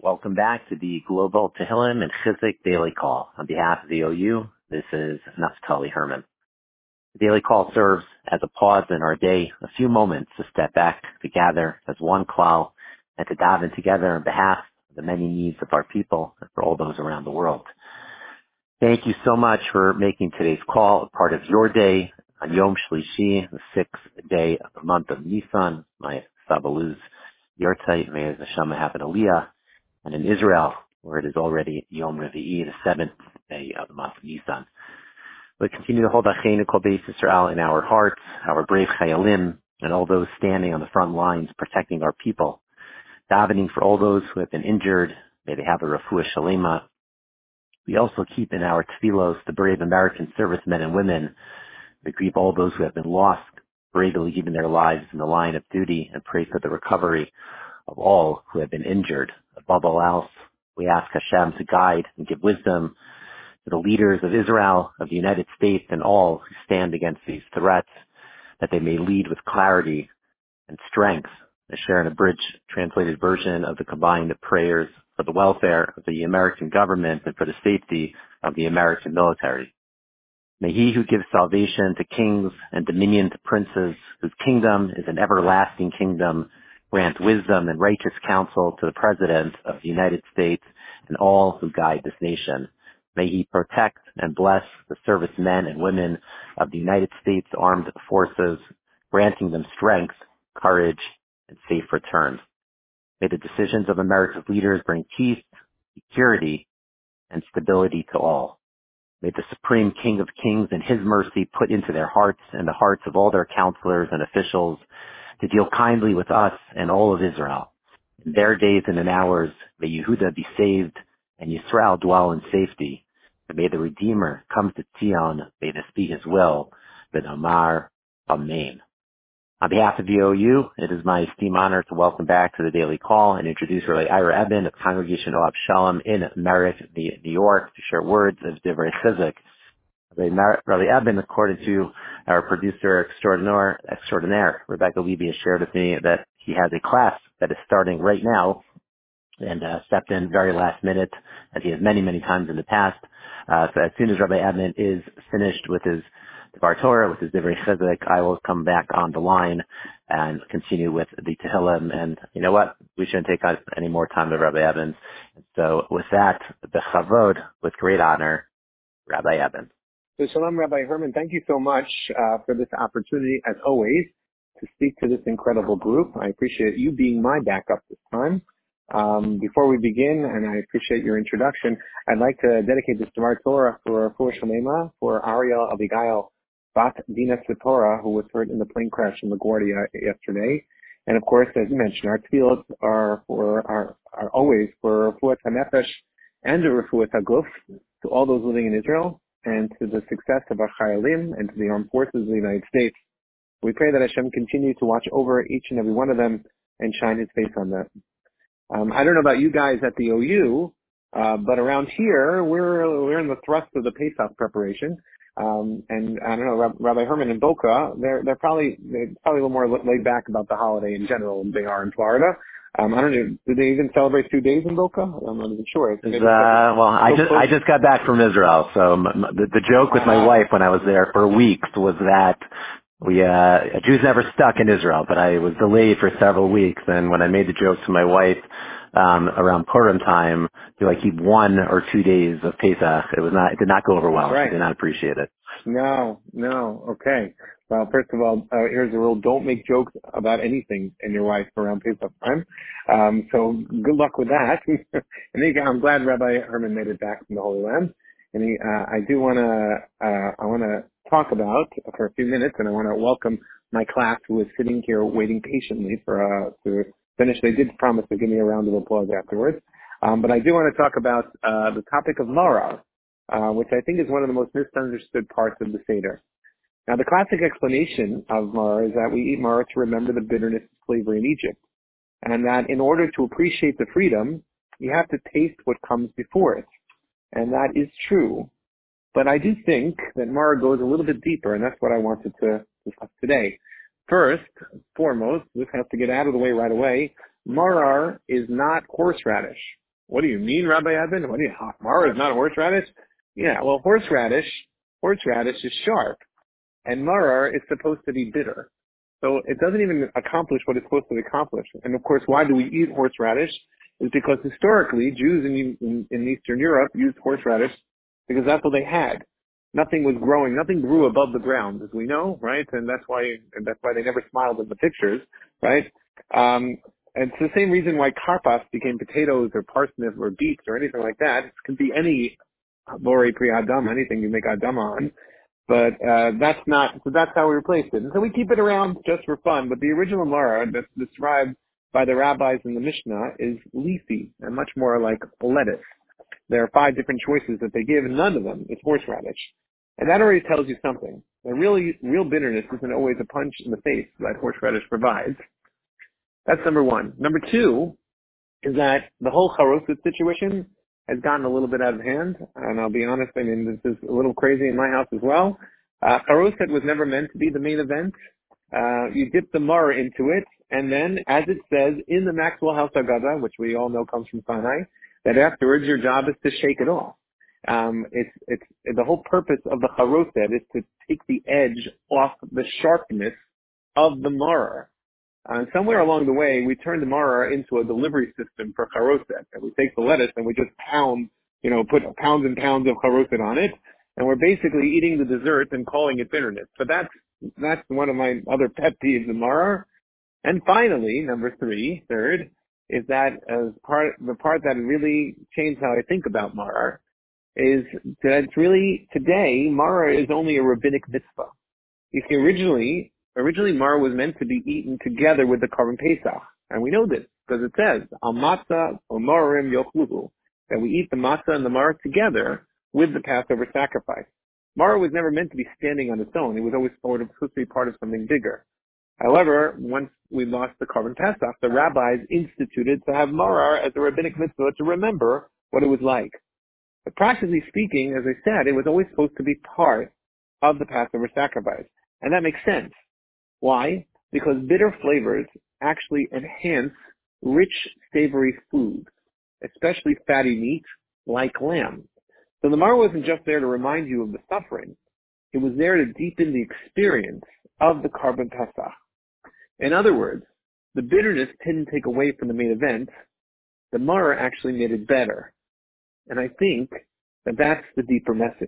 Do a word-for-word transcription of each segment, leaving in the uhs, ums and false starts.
Welcome back to the Global Tehillim and Chizuk Daily Call. On behalf of the O U, this is Naftali Herman. The Daily Call serves as a pause in our day, a few moments to step back, to gather as one klal, and to dive in together on behalf of the many needs of our people and for all those around the world. Thank you so much for making today's call a part of your day on Yom Shlishi, the sixth day of the month of Nisan. My Sabaluz Yortzeit, may Hashem have an Aliyah. And in Israel, where it is already Yom Revi'i, the seventh day of the month of Nisan. We continue to hold Achenu Kol Beis Yisrael in our hearts, our brave Chayalim, and all those standing on the front lines protecting our people. Davening for all those who have been injured, may they have a refuah shalema. We also keep in our tefillos the brave American servicemen and women. We grieve all those who have been lost, bravely giving their lives in the line of duty, and pray for the recovery of all who have been injured. Above all else, we ask Hashem to guide and give wisdom to the leaders of Israel, of the United States, and all who stand against these threats, that they may lead with clarity and strength. I share an abridged translated version of the combined prayers for the welfare of the American government and for the safety of the American military. May he who gives salvation to kings and dominion to princes, whose kingdom is an everlasting kingdom, grant wisdom and righteous counsel to the President of the United States and all who guide this nation. May he protect and bless the servicemen and women of the United States Armed Forces, granting them strength, courage, and safe return. May the decisions of America's leaders bring peace, security, and stability to all. May the Supreme King of Kings and his mercy put into their hearts and the hearts of all their counselors and officials to deal kindly with us and all of Israel. In their days and in ours, may Yehuda be saved and Yisrael dwell in safety. And may the Redeemer come to Zion. May this be his will. V'nomar Amen. On behalf of the O U, it is my esteemed honor to welcome back to the Daily Call and introduce Rabbi Ira Eben of Congregation Ohab Shalom in Merritt, New York, to share words of Divrei Chizuk. Rabbi Eben, according to our producer extraordinaire, extraordinaire, Rebecca Levy, has shared with me that he has a class that is starting right now and uh, stepped in very last minute, as he has many, many times in the past. Uh, so as soon as Rabbi Eben is finished with his Devar Torah, with his Divrei Chizuk, I will come back on the line and continue with the Tehillim. And you know what? We shouldn't take any more time with Rabbi Eben. And so with that, the Chavod, with great honor, Rabbi Eben. So Shalom, Rabbi Herman. Thank you so much uh, for this opportunity, as always, to speak to this incredible group. I appreciate you being my backup this time. Um, before we begin, and I appreciate your introduction, I'd like to dedicate this Devar Torah for Fuah Shalema for Ariel Abigail Bat Dina Sitora, who was hurt in the plane crash in LaGuardia yesterday. And of course, as you mentioned, our tefillot are for are, are always for Refuat HaNefesh and Refuat HaGuf, to all those living in Israel, and to the success of our Chayalim and to the armed forces of the United States. We pray that Hashem continue to watch over each and every one of them and shine his face on them. Um, I don't know about you guys at the O U, uh, but around here, we're we're in the thrust of the Pesach preparation. Um, and I don't know, Rabbi Herman and Boca, they're they're probably they're probably a little more laid back about the holiday in general than they are in Florida. Um, I don't know. Do they even celebrate two days in Boca? I'm not even sure. Uh, well, I just I just got back from Israel, so m- m- the, the joke with my uh, wife when I was there for weeks was that we uh, Jews never stuck in Israel, but I was delayed for several weeks, and when I made the joke to my wife um, around Purim time, do I keep one or two days of Pesach? It was not. It did not go over well. Right. She did not appreciate it. No, no. Okay. Well, first of all, uh, here's the rule. Don't make jokes about anything in your wife around Pesach time. Um, so good luck with that. And I'm glad Rabbi Herman made it back from the Holy Land. And he, uh, I do want to, uh, I want to talk about for a few minutes, and I want to welcome my class who is sitting here waiting patiently for, uh, to finish. They did promise to give me a round of applause afterwards. Um, but I do want to talk about, uh, the topic of Maror, uh, which I think is one of the most misunderstood parts of the Seder. Now, the classic explanation of Maror is that we eat Maror to remember the bitterness of slavery in Egypt, and that in order to appreciate the freedom, you have to taste what comes before it. And that is true. But I do think that Maror goes a little bit deeper, and that's what I wanted to discuss today. First, foremost, this has to get out of the way right away. Maror is not horseradish. What do you mean, Rabbi Eben? What do you, maror is not horseradish? Yeah, well, horseradish, horseradish is sharp, and maror is supposed to be bitter. So it doesn't even accomplish what it's supposed to accomplish. And of course, why do we eat horseradish? Is because historically, Jews in, in, in Eastern Europe used horseradish because that's what they had. Nothing was growing, nothing grew above the ground, as we know, right? And that's why, and that's why they never smiled in the pictures, right? Um, and it's the same reason why karpas became potatoes or parsnip or beets or anything like that. It can be any bori pri adam, anything you make adam on. But uh, that's not, so that's how we replaced it. And so we keep it around just for fun. But the original maror that's described by the rabbis in the Mishnah is leafy and much more like lettuce. There are five different choices that they give, and none of them is horseradish. And that already tells you something. The really, real bitterness isn't always a punch in the face that horseradish provides. That's number one. Number two is that the whole charoset situation has gotten a little bit out of hand. And I'll be honest, I mean, this is a little crazy in my house as well. Uh, charoset was never meant to be the main event. Uh, you dip the maror into it, and then, as it says in the Maxwell House Haggadah, which we all know comes from Sinai, that afterwards your job is to shake it off. Um, it's, it's, the whole purpose of the charoset is to take the edge off the sharpness of the maror. Uh, somewhere along the way, we turned the maror into a delivery system for charoset. And we take the lettuce and we just pound, you know, put pounds and pounds of charoset on it. And we're basically eating the dessert and calling it bitterness. But that's, that's one of my other pet peeves in maror. And finally, number three, third, is that as part, the part that really changed how I think about maror is that it's really, today, maror is only a rabbinic mitzvah. You see, originally, originally maror was meant to be eaten together with the Korban Pesach. And we know this, because it says, al matzah o marorim yochluhu, that we eat the matzah and the maror together with the Passover sacrifice. Maror was never meant to be standing on its own. It was always sort of supposed to be part of something bigger. However, once we lost the Korban Pesach, the rabbis instituted to have maror as a rabbinic mitzvah to remember what it was like. But practically speaking, as I said, it was always supposed to be part of the Passover sacrifice. And that makes sense. Why? Because bitter flavors actually enhance rich, savory foods, especially fatty meat like lamb. So the maror wasn't just there to remind you of the suffering. It was there to deepen the experience of the Korban Pesach. In other words, the bitterness didn't take away from the main event. The maror actually made it better. And I think that that's the deeper message.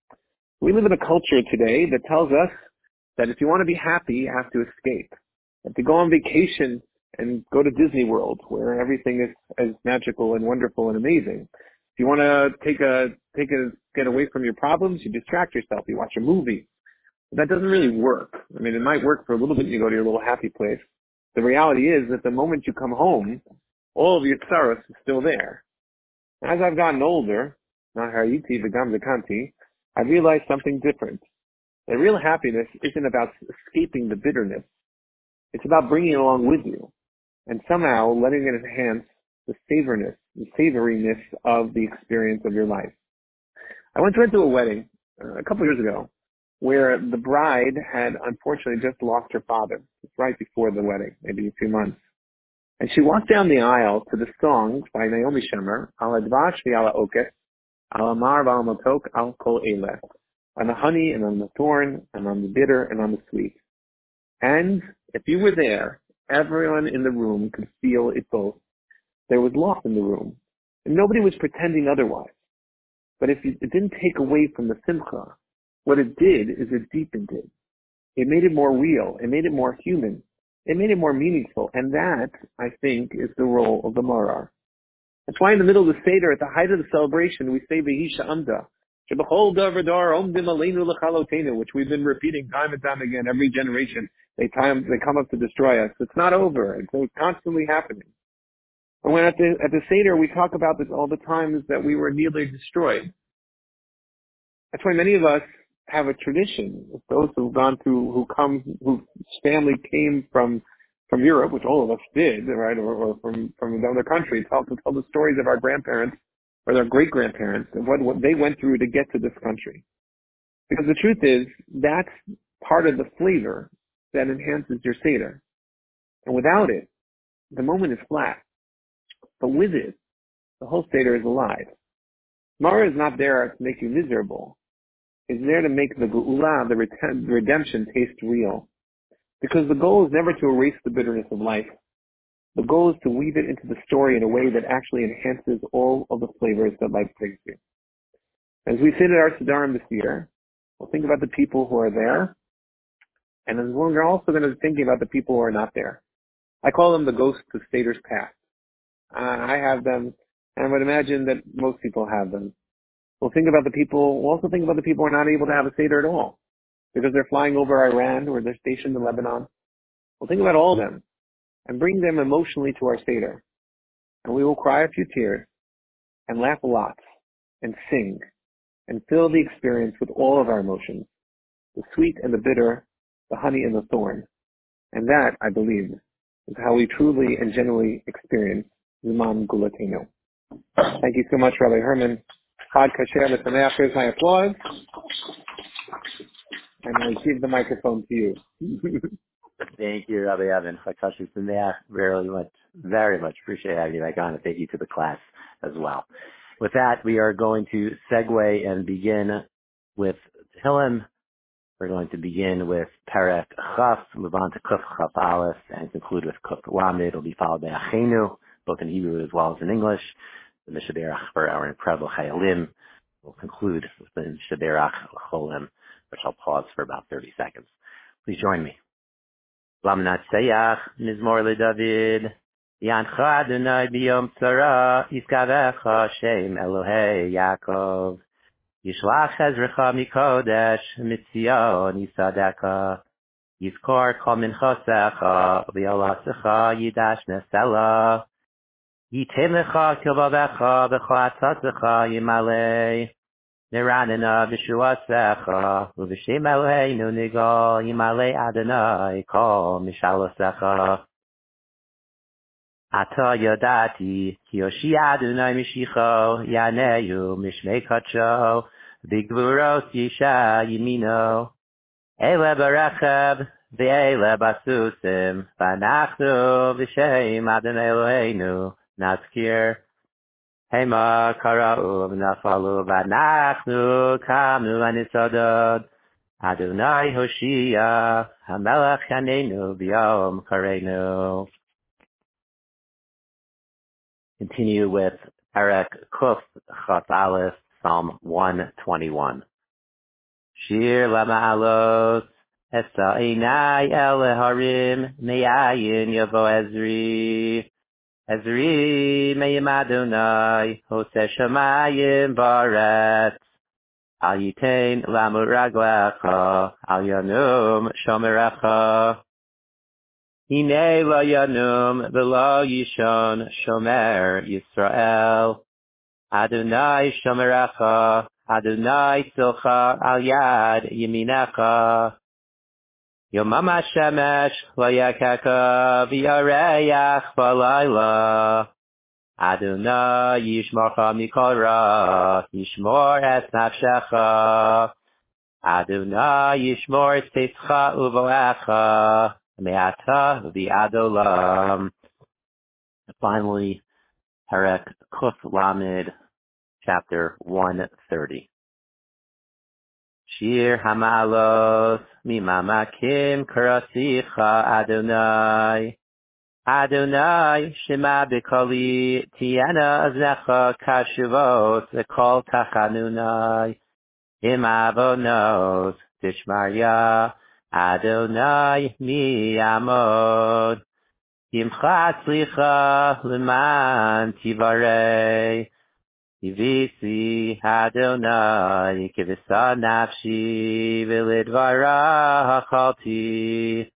We live in a culture today that tells us that if you want to be happy, you have to escape. And to go on vacation and go to Disney World, where everything is as magical and wonderful and amazing. If you want to take a, take a, get away from your problems, you distract yourself, you watch a movie. But that doesn't really work. I mean, it might work for a little bit, you go to your little happy place. The reality is that the moment you come home, all of your tsaros is still there. As I've gotten older, I realized something different. The real happiness isn't about escaping the bitterness. It's about bringing it along with you and somehow letting it enhance the savoriness, the savoriness of the experience of your life. I went to a wedding uh, a couple of years ago where the bride had unfortunately just lost her father right before the wedding, maybe a few months. And she walked down the aisle to the song by Naomi Shemer, Al Advash V'Al Okes, Al Amar V'Al Matok, Al Kol Eleh, on the honey and on the thorn and on the bitter and on the sweet. And if you were there, everyone in the room could feel it both. There was loss in the room, and nobody was pretending otherwise. But if it didn't take away from the simcha, what it did is it deepened it. It made it more real. It made it more human. It made it more meaningful. And that, I think, is the role of the maror. That's why in the middle of the Seder, at the height of the celebration, we say V'hisha Amda, which we've been repeating time and time again, every generation. They time, they come up to destroy us. It's not over. It's constantly happening. And when at the, at the Seder, we talk about this all the times that we were nearly destroyed. That's why many of us have a tradition. Those who've gone through, who come, whose family came from, from Europe, which all of us did, right, or, or from, from another country, tell, to tell the stories of our grandparents or their great-grandparents and what, what they went through to get to this country. Because the truth is, that's part of the flavor that enhances your Seder. And without it, the moment is flat. But with it, The whole Seder is alive. Mara is not there to make you miserable. It's there to make the Geula, the redemption, taste real. Because the goal is never to erase the bitterness of life. The goal is to weave it into the story in a way that actually enhances all of the flavors that life brings you. As we sit at our Siddharam this year, we'll think about the people who are there, and then we're also going to be thinking about the people who are not there. I call them the ghosts of Seder's past. Uh, I have them, and I would imagine that most people have them. We'll think about the people, we'll also think about the people who are not able to have a Seder at all, because they're flying over Iran or they're stationed in Lebanon. We'll think about all of them and bring them emotionally to our Seder. And we will cry a few tears and laugh a lot and sing and fill the experience with all of our emotions, the sweet and the bitter, the honey and the thorn. And that, I believe, is how we truly and genuinely experience Zman Gulatenu. Thank you so much, Rabbi Herman. Chag Kasher L'Sameach. Here's my applause. And I give the microphone to you. Thank you, Rabbi Evan. Chag Kasher L'Sameach. Very much, very much appreciate having you back on, and thank you to the class as well. With that, we are going to segue and begin with Tehillim. We're going to begin with Perek Chaf, move on to Kuf Chaf Aleph, and conclude with Kuf Lamed. It'll be followed by Achenu, both in Hebrew as well as in English. The Mishaberach for our incredible Chayalim. We'll conclude with the Mishaberach Cholim, which I'll pause for about thirty seconds. Please join me. Lamnat Seyach, Mizmor LeDavid, Yancha Adonai B'yom Tzara, Yiskavecha Shem Elohei Yaakov. Yishlach Ezrecha Mikodesh, Mitzion Yisadeka, Yizkor Kol Minchosecha, V'yolasecha Yidash Nesela, Yitem Lecha Kilvavecha, V'cho Atzatecha Yimalei, Niranena V'shuasecha, U'v'shem Eloheinu Nigal, Yimalei Adonai Kol Mishalosecha. Ata Yodati, Ki Yoshi Adonai Mishicho, Yaneyu Mishmei Kacho, Bigvuros Yisha Yimino, Ele Barecheb, Ve'ele Basusim, Vanachnu V'shem Adonai Eloheinu, Nazkir, Hema Kara'u V'nafalu, Vanachnu Kamnu Anisodod, Adonai Hoshia, Hamelech Yanenu B'yom Kareinu. Continue with Perek Kuf Chaf Aleph, Psalm one twenty-one. Shir Lama'alos, Esa Einai El Harim, Me'ayin Yavo Ezri, Ezri Me'im Adonai, Hose Shamayim Baretz, Al Yitain Lamu Raglecha, Al Yanum Shomerecha, Hine lo yanum v'lo yishon shomer Yisrael. Adonai shomerecha, Adonai silcha al yad yeminecha. Yomam hashemesh lo yakeka v'yareach b'layla. Adonai yishmorcha mikol ra, yishmor es nafshecha. Adonai yishmor tzitcha uvoecha. Me'ata v'adolam. Finally, Perek Kuf Lamed, chapter one thirty. Shir Hamalos Mimamakim Karasicha Adonai. Adonai Shema B'Kali Tiana Aznecha Kashuvot V'Kol Tachanunai Im Avonos Tishmarya Adonai mi amod, Yimcha tzlicha leman tivarei, Yivisi Adonai kivisa nafshi v'lidvara hachalti,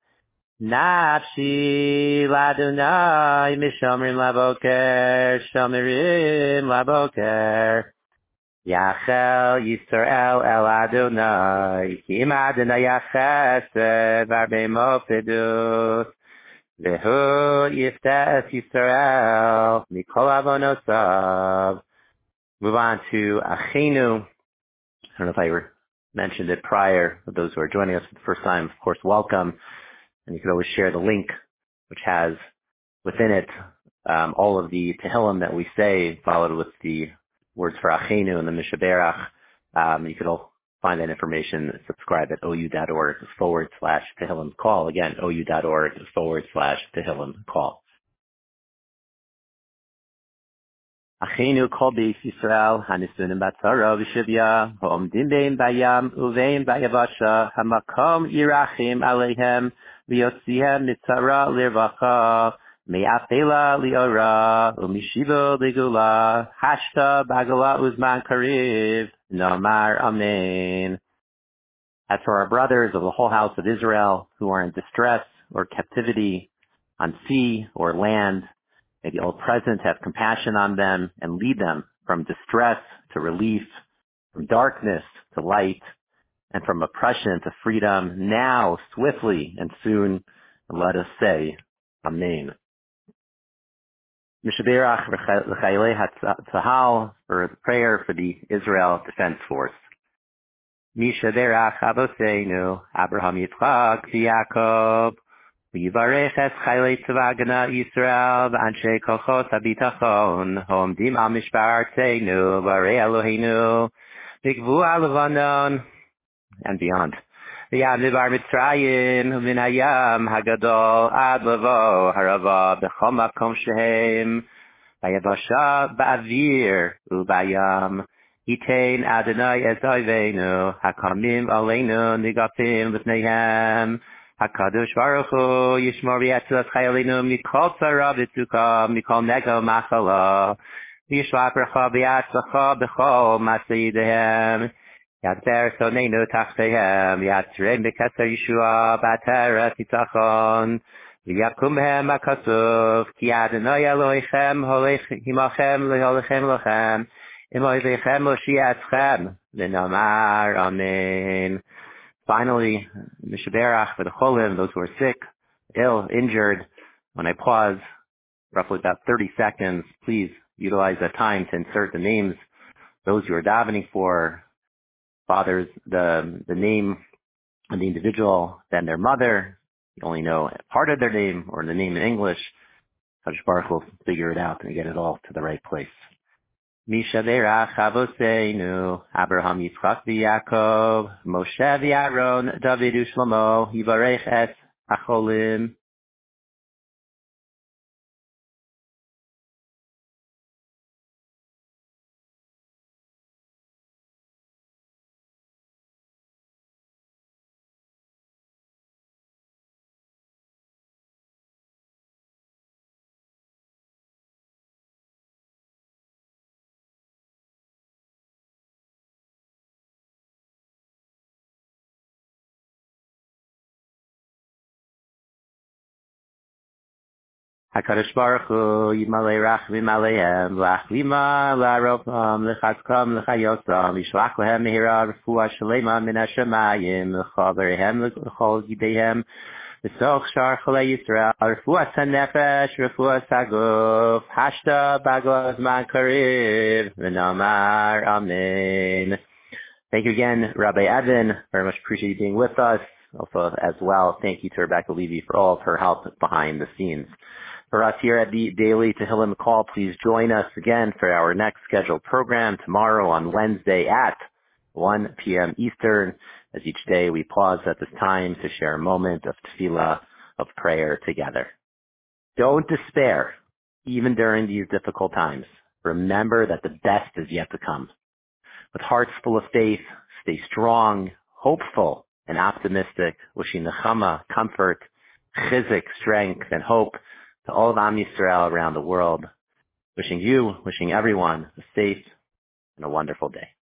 Nafshi l'Adonai mishamrim laboker, shamirim laboker. Yachel Yisrael El Adonai, Kim Adonai Yachesed V'Arbei Mofedus, V'Hu Yiftes Yisrael Mikol Avonosav. Move on to Achenu. I don't know if I mentioned it prior. For those who are joining us for the first time, of course, welcome. And you can always share the link, which has within it Um, all of the Tehillim that we say, followed with the words for Achenu and the Mishaberach. Um, you could all find that information. Subscribe at ou.org forward slash Tehillim call. Again, ou.org forward slash Tehillim call. Achenu kol beis Yisrael hanisunim batzara v'shivya ha'omdim bein bayam uvein bayavasha hamakom yirachim aleihem v'yotzihem mitzara lirvacha me'afela liora u'mishivo ligula hashta bagala uzman kariv nomar amen. As for our brothers of the whole house of Israel who are in distress or captivity on sea or land, may the All-Present have compassion on them and lead them from distress to relief, from darkness to light, and from oppression to freedom, now, swiftly, and soon. And let us say, Amen. Mishaberach l'chaylei hatzahal, for the prayer for the Israel Defense Force. Mishaberach Aboseinu, Abraham Yitzchak v'Yaakov, V'yivarech es chaylei tzva Hagana Yisrael v'anshei kochos habitachon ha'omdim al mishpar artzeinu v'arei Eloheinu v'gvu ha'levanon and beyond. V'yam mibar Mitzrayim v'min hayam hagadol ad lavo harava b'chol makom shehem v'yavasha ba'avir u'bayam Yitein Adonai es oiveinu hakamim aleinu nigafim v'pneihem HaKadosh Baruch Hu Yishmor V'Yatzilas Chayalinu Mikol Tzara V'Tzuka Mikol Nego Machala V'Yishva Bracha V'Yatzlacha B'Chol Masei Yidehem Yatzer Soneinu Tachtehem Yatzrein B'Keser Yeshua B'Ateret Yitzachon V'Yakum Behem HaKasuv Ki Adonai Elohechem Holech Himachem Leholechem Lochem Imoyvechem Moshiatzchem V'Nomar Amen. Finally, Mishaberach for the Cholim, those who are sick, ill, injured. When I pause, roughly about thirty seconds, please utilize that time to insert the names, those you are davening for, fathers, the the name of the individual, then their mother. You only know part of their name or the name in English. Kadosh Baruch will figure it out and get it all to the right place. Mishaberach Avoseinu, Abraham Yitzchak v'Yaakov, Moshe v'Aaron, David u'Shlomo, Yivarech es Acholim. HaKadosh Baruch Hu Yimalei Rachmim Aleihem L'Achlima L'Aropam L'Chatzkam L'Chayosam Yishlach Lehem Mehira Refuah Shalema Min HaShamayim L'Chaverehem L'Chol Yidehem L'Soch Shar Cholei Yisrael Refuah HaNefesh Refuah HaGuf Hashta Bagla Zman Kariv V'Nomar Amen. Thank you again, Rabbi Evan. Very much appreciate you being with us. Also, as well, thank you to Rebecca Levy for all of her help behind the scenes. For us here at the Daily Tehillim Call, please join us again for our next scheduled program tomorrow on Wednesday at one p.m. Eastern. As each day we pause at this time to share a moment of tefillah, of prayer together. Don't despair, even during these difficult times. Remember that the best is yet to come. With hearts full of faith, stay strong, hopeful, and optimistic, wishing nechama, comfort, chizik, strength, and hope to all of Am Yisrael around the world. Wishing you, wishing everyone a safe and a wonderful day.